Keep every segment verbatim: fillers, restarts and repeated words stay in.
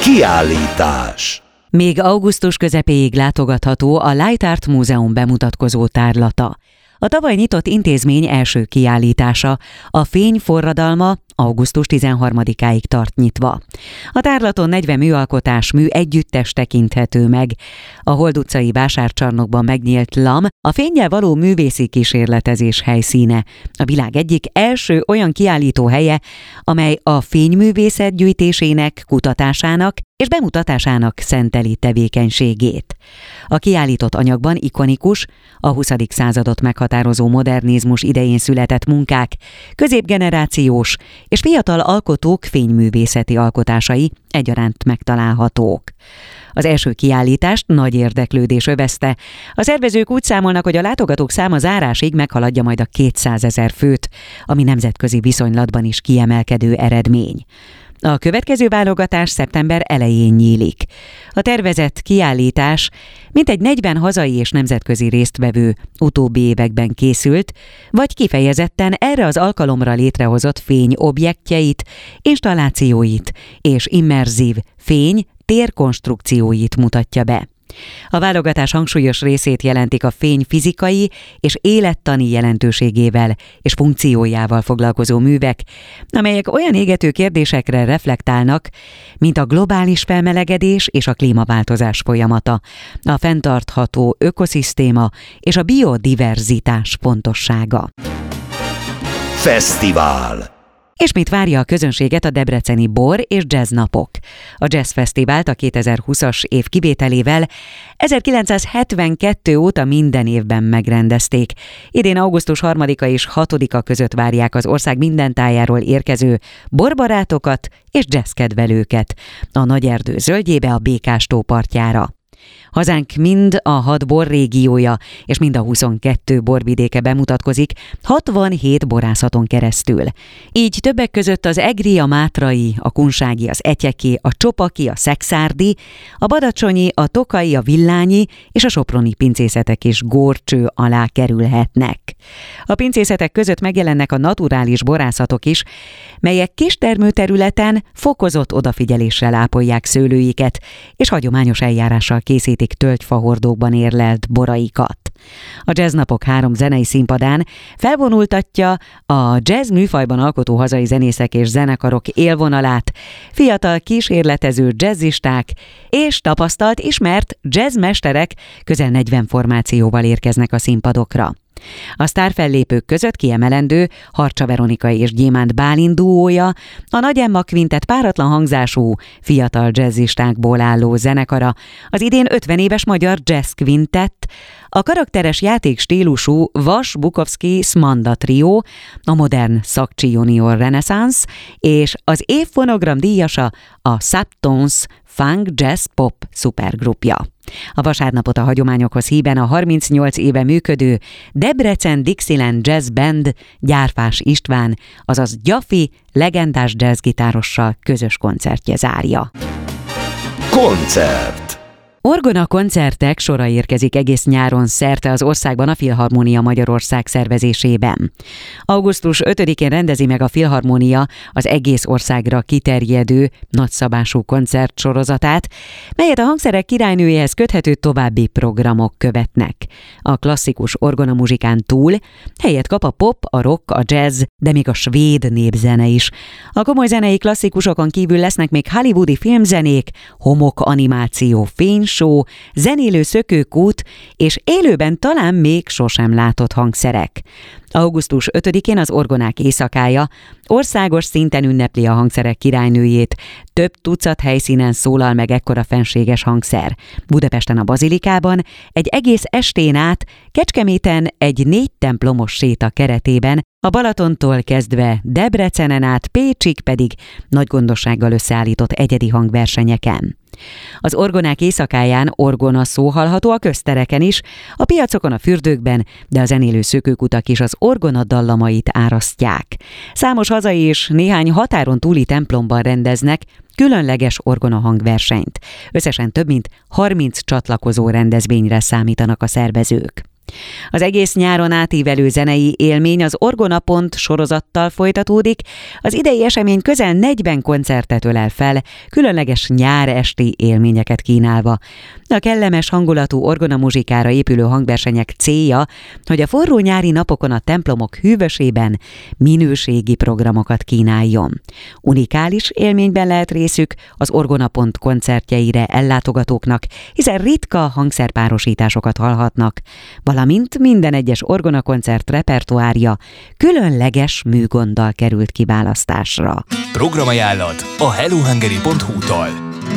Kiállítás. Még augusztus közepéig látogatható a Light Art Múzeum bemutatkozó tárlata. A tavaly nyitott intézmény első kiállítása, a Fény forradalma augusztus tizenharmadikáig tart nyitva. A tárlaton negyven műalkotás, mű együttes tekinthető meg. A Hold utcai vásárcsarnokban megnyílt LAM a fénnyel való művészi kísérletezés helyszíne. A világ egyik első olyan kiállító helye, amely a fényművészet gyűjtésének, kutatásának és bemutatásának szenteli tevékenységét. A kiállított anyagban ikonikus, a huszadik századot meghatározó modernizmus idején született munkák, középgenerációs és fiatal alkotók fényművészeti alkotásai egyaránt megtalálhatók. Az első kiállítást nagy érdeklődés övezte. A szervezők úgy számolnak, hogy a látogatók száma zárásig meghaladja majd a kétszázezer főt, ami nemzetközi viszonylatban is kiemelkedő eredmény. A következő válogatás szeptember elején nyílik. A tervezett kiállítás mintegy negyven hazai és nemzetközi résztvevő utóbbi években készült, vagy kifejezetten erre az alkalomra létrehozott fény objektjeit, installációit és immerzív fény térkonstrukcióit mutatja be. A válogatás hangsúlyos részét jelentik a fény fizikai és élettani jelentőségével és funkciójával foglalkozó művek, amelyek olyan égető kérdésekre reflektálnak, mint a globális felmelegedés és a klímaváltozás folyamata, a fenntartható ökoszisztéma és a biodiverzitás fontossága. Fesztivál. És mit várja a közönséget a debreceni Bor és Jazz napok? A Jazz Fesztivált a kétezer-húszas év kivételével ezerkilencszázhetvenkettő óta minden évben megrendezték. Idén augusztus harmadika és hatodika között várják az ország minden tájáról érkező borbarátokat és jazzkedvelőket a Nagyerdő zöldjébe, a Békás-tó partjára. Hazánk mind a hat bor régiója és mind a huszonkettő borvidéke bemutatkozik hatvanhét borászaton keresztül. Így többek között az egri, a mátrai, a kunsági, az etyeki, a csopaki, a szekszárdi, a badacsonyi, a tokai, a villányi és a soproni pincészetek is górcső alá kerülhetnek. A pincészetek között megjelennek a naturális borászatok is, melyek kis termőterületen fokozott odafigyeléssel ápolják szőlőiket, és hagyományos eljárással készítik tölgyfahordókban érlelt boraikat. A Jazz napok három zenei színpadán felvonultatja a jazz műfajban alkotó hazai zenészek és zenekarok élvonalát, fiatal kísérletező jazzisták és tapasztalt, ismert jazzmesterek közel negyven formációval érkeznek a színpadokra. A sztárfellépők között kiemelendő Harcsa Veronika és Gyémánt Bálint duója, a Nagy Emma Quintet páratlan hangzású fiatal jazzistákból álló zenekara, az idén ötven éves magyar jazz quintet, a karakteres játékstílusú Vas-Bukowski Smanda Trio, a modern Szakcsi Junior Renaissance és az év fonogram díjasa a Subtones Funk Jazz Pop szupergrupja. A vasárnapot a hagyományokhoz híven a harmincnyolc éve működő Debrecen Dixieland Jazz Band Gyárfás István, azaz Gyafi legendás jazzgitárossal közös koncertje zárja. Koncert. Orgona koncertek sora érkezik egész nyáron szerte az országban a Filharmónia Magyarország szervezésében. augusztus ötödikén rendezi meg a Filharmónia az egész országra kiterjedő nagyszabású koncertsorozatát, melyet a hangszerek királynőjéhez köthető további programok követnek. A klasszikus orgonamuzsikán túl helyet kap a pop, a rock, a jazz, de még a svéd népzene is. A komoly zenei klasszikusokon kívül lesznek még hollywoodi filmzenék, homok animáció, fény show, zenélő szökőkút és élőben talán még sosem látott hangszerek. augusztus ötödikén az Orgonák éjszakája országos szinten ünnepli a hangszerek királynőjét. Több tucat helyszínen szólal meg ekkora fenséges hangszer. Budapesten a Bazilikában egy egész estén át, Kecskeméten egy négy templomos séta keretében, a Balatontól kezdve Debrecenen át Pécsig pedig nagy gondossággal összeállított egyedi hangversenyeken. Az Orgonák éjszakáján orgona szó hallható a köztereken is, a piacokon, a fürdőkben, de a zenélő szökőkutak is az orgona dallamait árasztják. Számos hazai és néhány határon túli templomban rendeznek különleges orgona hangversenyt. Összesen több mint harminc csatlakozó rendezvényre számítanak a szervezők. Az egész nyáron átívelő zenei élmény az Orgona Pont sorozattal folytatódik, az idei esemény közel negyven koncertet ölel fel, különleges nyáresti élményeket kínálva. A kellemes hangulatú orgona muzsikára épülő hangversenyek célja, hogy a forró nyári napokon a templomok hűvösében minőségi programokat kínáljon. Unikális élményben lehet részük az Orgona Pont koncertjeire ellátogatóknak, hiszen ritka hangszerpárosításokat hallhatnak, valamint minden egyes orgonakoncert repertoárja különleges műgonddal került kiválasztásra. Programajánlat a hellohungary pont hu-tól.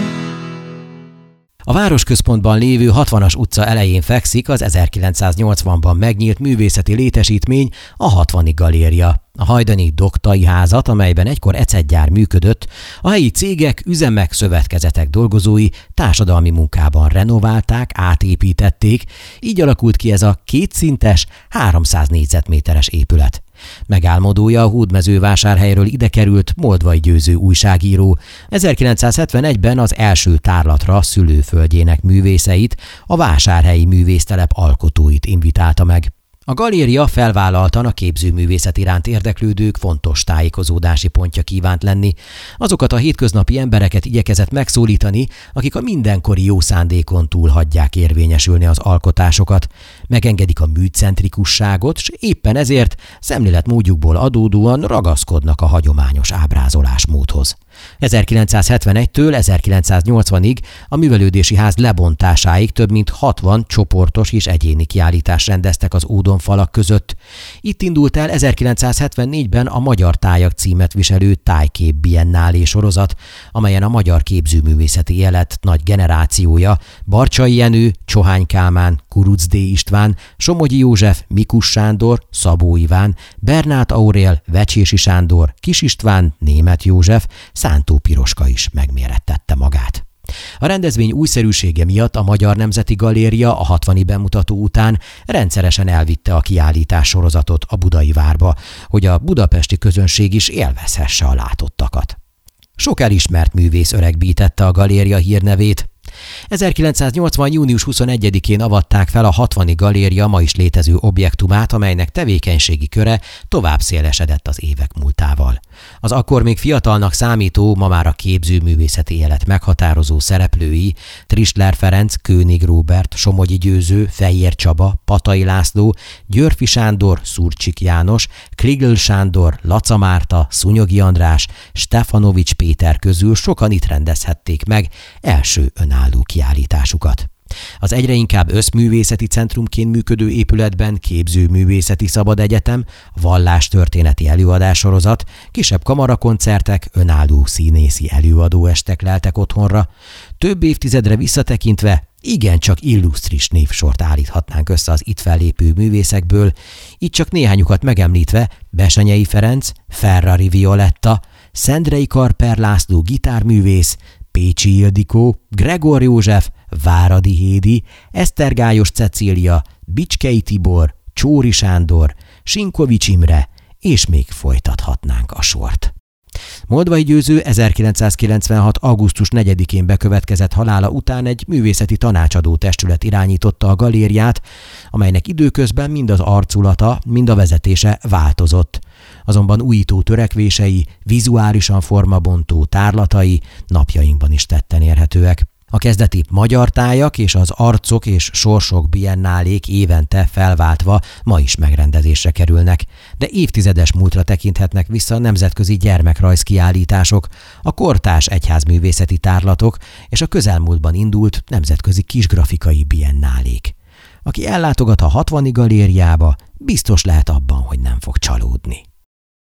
A városközpontban lévő hatvanas utca elején fekszik az ezerkilencszáznyolcvanban megnyílt művészeti létesítmény, a hatvani galéria. A hajdani Doktai házat, amelyben egykor ecetgyár működött, a helyi cégek, üzemek, szövetkezetek dolgozói társadalmi munkában renoválták, átépítették, így alakult ki ez a kétszintes, háromszáz négyzetméteres épület. Megálmodója a Hódmezővásárhelyről ide került Moldvai Győző újságíró. ezerkilencszázhetvenegyben az első tárlatra szülőföldjének művészeit, a vásárhelyi művésztelep alkotóit invitálta meg. A galéria felvállaltan a képzőművészet iránt érdeklődők fontos tájékozódási pontja kívánt lenni. Azokat a hétköznapi embereket igyekezett megszólítani, akik a mindenkori jó szándékon túl hagyják érvényesülni az alkotásokat. Megengedik a műcentrikusságot, s éppen ezért szemléletmódjukból adódóan ragaszkodnak a hagyományos ábrázolásmódhoz. ezerkilencszázhetvenegytől ezerkilencszáznyolcvanig a művelődési ház lebontásáig több mint hatvan csoportos és egyéni kiállítást rendeztek az ódonfalak között. Itt indult el ezerkilencszázhetvennégyben a Magyar Tájak címet viselő Tájkép Biennálé sorozat, amelyen a magyar képzőművészeti élet nagy generációja, Barcsay Jenő, Csohány Kálmán, Kurucz D. István, Somogyi József, Mikus Sándor, Szabó Iván, Bernát Aurél, Vecsési Sándor, Kis István, Németh József, Szántó Piroska is megmérettette magát. A rendezvény újszerűsége miatt a Magyar Nemzeti Galéria a hatvani bemutató után rendszeresen elvitte a kiállítás sorozatot a Budai Várba, hogy a budapesti közönség is élvezhesse a látottakat. Sok elismert művész öregbítette a galéria hírnevét. ezerkilencszáznyolcvan. június huszonegyedikén avatták fel a hatvani galéria ma is létező objektumát, amelynek tevékenységi köre tovább szélesedett az évek múltával. Az akkor még fiatalnak számító, ma már a képzőművészeti élet meghatározó szereplői Tristler Ferenc, König Róbert, Somogyi Győző, Fejér Csaba, Patai László, Györfi Sándor, Szurcsik János, Krigl Sándor, Laca Márta, Szunyogi András, Stefanovics Péter közül sokan itt rendezhették meg első önálló kiállításukat. Az egyre inkább összművészeti centrumként működő épületben képzőművészeti szabadegyetem, vallástörténeti előadássorozat, kisebb kamarakoncertek, önálló színészi előadóestek leltek otthonra. Több évtizedre visszatekintve igencsak illusztris névsort állíthatnánk össze az itt fellépő művészekből, itt csak néhányukat megemlítve Besenyei Ferenc, Ferrari Violetta, Szendrei Karper László gitárművész, Pécsi Ildikó, Gregor József, Váradi Hédi, Esztergályos Cecília, Bicskei Tibor, Csóri Sándor, Sinkovics Imre, és még folytathatnánk a sort. Moldvai Győző ezerkilencszázkilencvenhat. augusztus negyedikén bekövetkezett halála után egy művészeti tanácsadó testület irányította a galériát, amelynek időközben mind az arculata, mind a vezetése változott. Azonban újító törekvései, vizuálisan formabontó tárlatai napjainkban is tetten érhetőek. A kezdeti Magyar Tájak és az Arcok és Sorsok biennálék évente felváltva ma is megrendezésre kerülnek, de évtizedes múltra tekinthetnek vissza a nemzetközi gyermekrajzkiállítások, a kortárs egyházművészeti tárlatok és a közelmúltban indult nemzetközi kisgrafikai biennálék. Aki ellátogat a hatvani galériába, biztos lehet abban, hogy nem fog csalódni.